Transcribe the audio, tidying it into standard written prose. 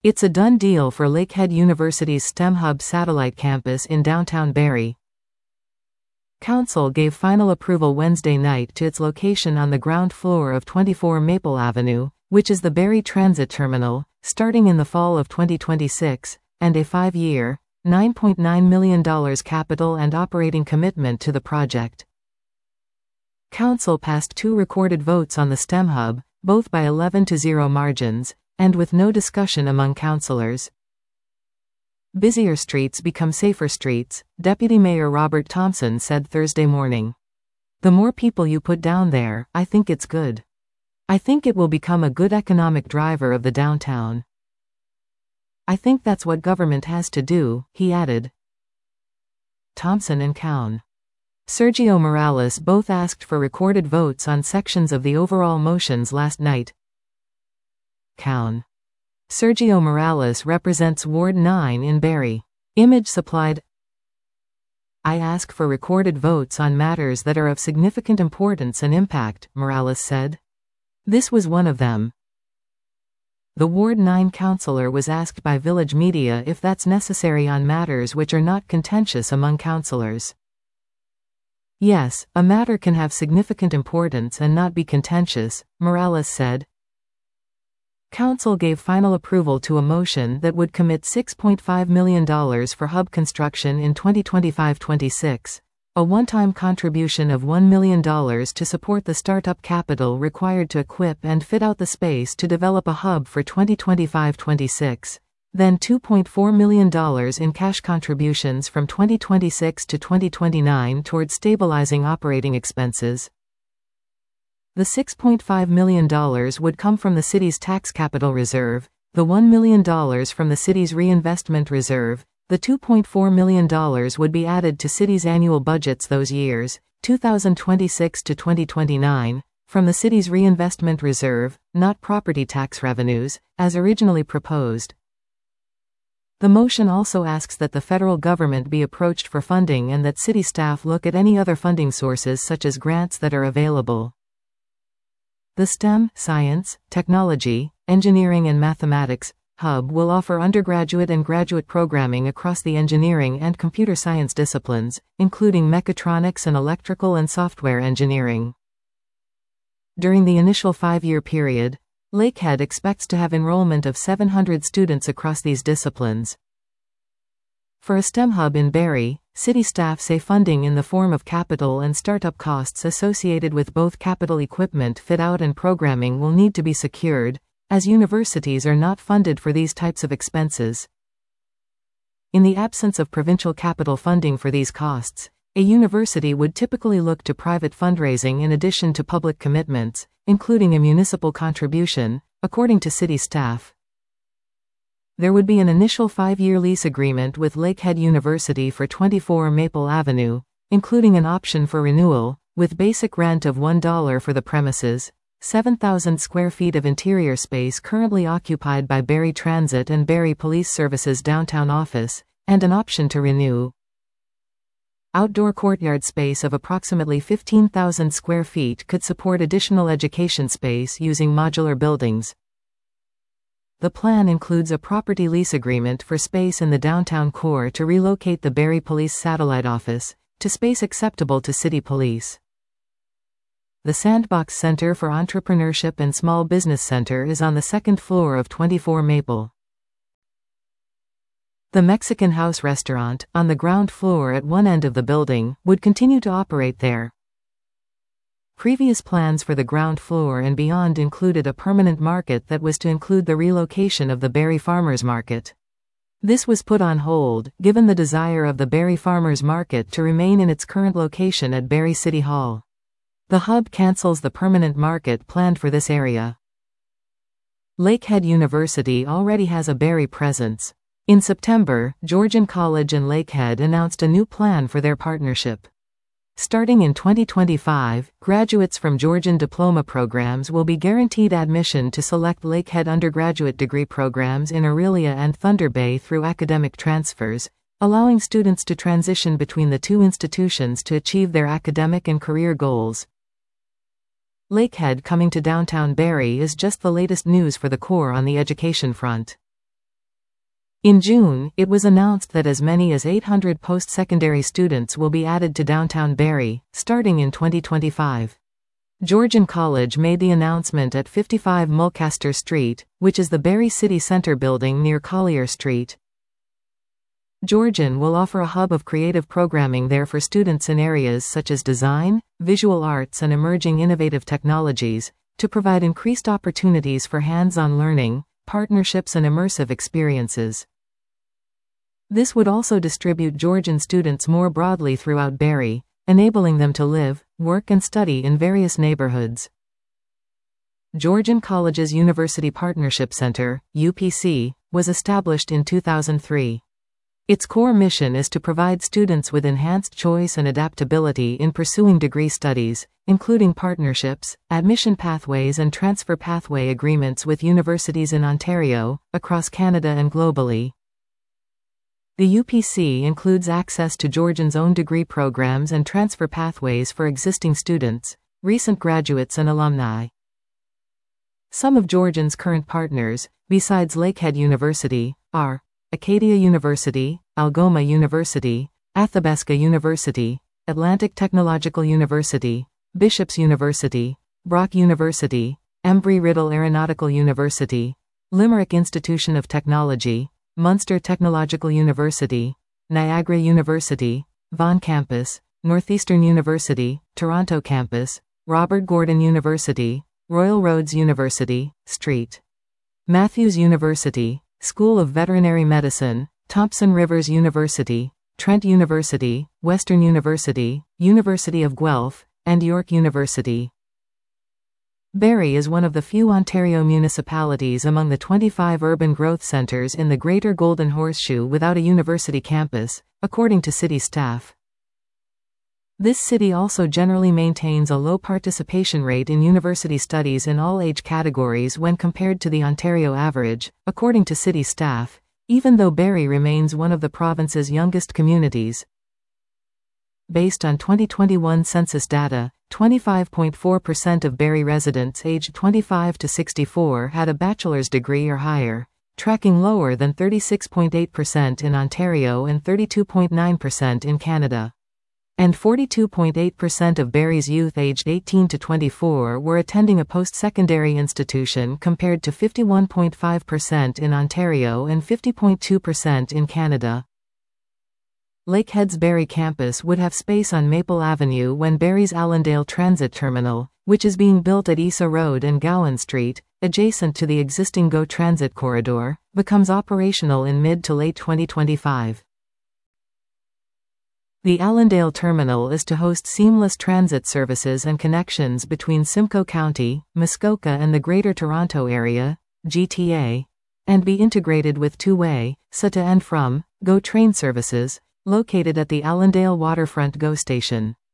It's a done deal for Lakehead University's STEM Hub satellite campus in downtown Barrie. Council gave final approval Wednesday night to its location on the ground floor of 24 Maple Avenue, which is the Barrie Transit Terminal, starting in the fall of 2026, and a 5-year, $9.9 million capital and operating commitment to the project. Council passed 2 recorded votes on the STEM Hub, both by 11-0 margins, and with no discussion among councillors. Busier streets become safer streets, Deputy Mayor Robert Thompson said Thursday morning. The more people you put down there, I think it's good. I think it will become a good economic driver of the downtown. I think that's what government has to do, he added. Thompson and Cown. Sergio Morales both asked for recorded votes on sections of the overall motions last night. Cown. Sergio Morales represents Ward 9 in Barrie. Image supplied. I ask for recorded votes on matters that are of significant importance and impact, Morales said. This was one of them. The Ward 9 councillor was asked by Village Media if that's necessary on matters which are not contentious among councillors. Yes, a matter can have significant importance and not be contentious, Morales said. Council gave final approval to a motion that would commit $6.5 million for hub construction in 2025-26, a one-time contribution of $1 million to support the startup capital required to equip and fit out the space to develop a hub for 2025-26, then $2.4 million in cash contributions from 2026 to 2029 towards stabilizing operating expenses. The $6.5 million would come from the city's tax capital reserve, the $1 million from the city's reinvestment reserve, the $2.4 million would be added to city's annual budgets those years, 2026 to 2029, from the city's reinvestment reserve, not property tax revenues, as originally proposed. The motion also asks that the federal government be approached for funding and that city staff look at any other funding sources such as grants that are available. The STEM, Science, Technology, Engineering and Mathematics Hub will offer undergraduate and graduate programming across the engineering and computer science disciplines, including mechatronics and electrical and software engineering. During the initial 5-year period, Lakehead expects to have enrollment of 700 students across these disciplines. For a STEM hub in Barrie, city staff say funding in the form of capital and startup costs associated with both capital equipment fit-out and programming will need to be secured, as universities are not funded for these types of expenses. In the absence of provincial capital funding for these costs, a university would typically look to private fundraising in addition to public commitments, including a municipal contribution, according to city staff. There would be an initial 5-year lease agreement with Lakehead University for 24 Maple Avenue, including an option for renewal, with basic rent of $1 for the premises, 7,000 square feet of interior space currently occupied by Barrie Transit and Barrie Police Services downtown office, and an option to renew. Outdoor courtyard space of approximately 15,000 square feet could support additional education space using modular buildings. The plan includes a property lease agreement for space in the downtown core to relocate the Barrie Police Satellite Office to space acceptable to City Police. The Sandbox Center for Entrepreneurship and Small Business Center is on the second floor of 24 Maple. The Mexican House restaurant, on the ground floor at one end of the building, would continue to operate there. Previous plans for the ground floor and beyond included a permanent market that was to include the relocation of the Barrie Farmers Market. This was put on hold, given the desire of the Barrie Farmers Market to remain in its current location at Barrie City Hall. The hub cancels the permanent market planned for this area. Lakehead University already has a Barrie presence. In September, Georgian College and Lakehead announced a new plan for their partnership. Starting in 2025, graduates from Georgian diploma programs will be guaranteed admission to select Lakehead undergraduate degree programs in Orillia and Thunder Bay through academic transfers, allowing students to transition between the two institutions to achieve their academic and career goals. Lakehead coming to downtown Barrie is just the latest news for the core on the education front. In June, it was announced that as many as 800 post-secondary students will be added to downtown Barrie, starting in 2025. Georgian College made the announcement at 55 Mulcaster Street, which is the Barrie City Centre building near Collier Street. Georgian will offer a hub of creative programming there for students in areas such as design, visual arts and emerging innovative technologies, to provide increased opportunities for hands-on learning, partnerships and immersive experiences. This would also distribute Georgian students more broadly throughout Barrie, enabling them to live, work and study in various neighborhoods. Georgian College's University Partnership Center, UPC, was established in 2003. Its core mission is to provide students with enhanced choice and adaptability in pursuing degree studies, including partnerships, admission pathways and transfer pathway agreements with universities in Ontario, across Canada and globally. The UPC includes access to Georgian's own degree programs and transfer pathways for existing students, recent graduates and alumni. Some of Georgian's current partners, besides Lakehead University, are Acadia University, Algoma University, Athabasca University, Atlantic Technological University, Bishop's University, Brock University, Embry-Riddle Aeronautical University, Limerick Institution of Technology, Munster Technological University, Niagara University, Vaughan Campus, Northeastern University, Toronto Campus, Robert Gordon University, Royal Roads University, St. Matthews University, School of Veterinary Medicine, Thompson Rivers University, Trent University, Western University, University of Guelph, and York University. Barrie is one of the few Ontario municipalities among the 25 urban growth centres in the Greater Golden Horseshoe without a university campus, according to city staff. This city also generally maintains a low participation rate in university studies in all age categories when compared to the Ontario average, according to city staff, even though Barrie remains one of the province's youngest communities. Based on 2021 census data, 25.4% of Barrie residents aged 25 to 64 had a bachelor's degree or higher, tracking lower than 36.8% in Ontario and 32.9% in Canada. And 42.8% of Barrie's youth aged 18 to 24 were attending a post-secondary institution compared to 51.5% in Ontario and 50.2% in Canada. Lakehead's Barrie campus would have space on Maple Avenue when Barrie's Allendale Transit Terminal, which is being built at Isa Road and Gowan Street, adjacent to the existing GO Transit corridor, becomes operational in mid to late 2025. The Allendale Terminal is to host seamless transit services and connections between Simcoe County, Muskoka and the Greater Toronto Area, GTA, and be integrated with two-way, to and from, GO train services, located at the Allendale Waterfront GO Station.